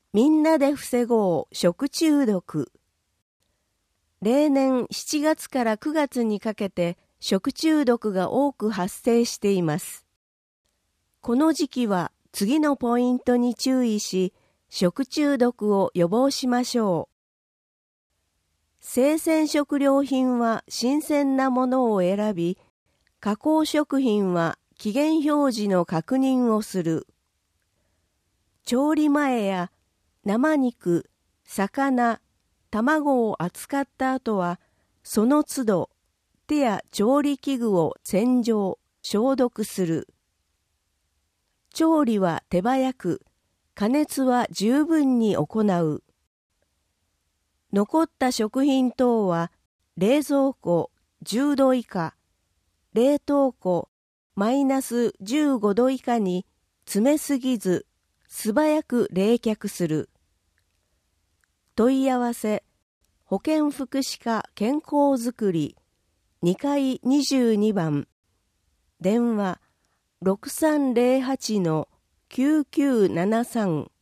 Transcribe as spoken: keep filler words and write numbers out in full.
みんなで防ごう食中毒。例年しちがつからくがつにかけて食中毒が多く発生しています。この時期は次のポイントに注意し、食中毒を予防しましょう。生鮮食料品は新鮮なものを選び、加工食品は期限表示の確認をする。調理前や生肉、魚、卵を扱った後は、その都度手や調理器具を洗浄、消毒する。調理は手早く、加熱は十分に行う。残った食品等は冷蔵庫じゅうど以下、冷凍庫マイナスじゅうごど以下に詰めすぎず素早く冷却する。問い合わせ保健福祉課健康づくりにかいにじゅうにばん電話 ろくさんぜろはちのきゅうきゅうななさん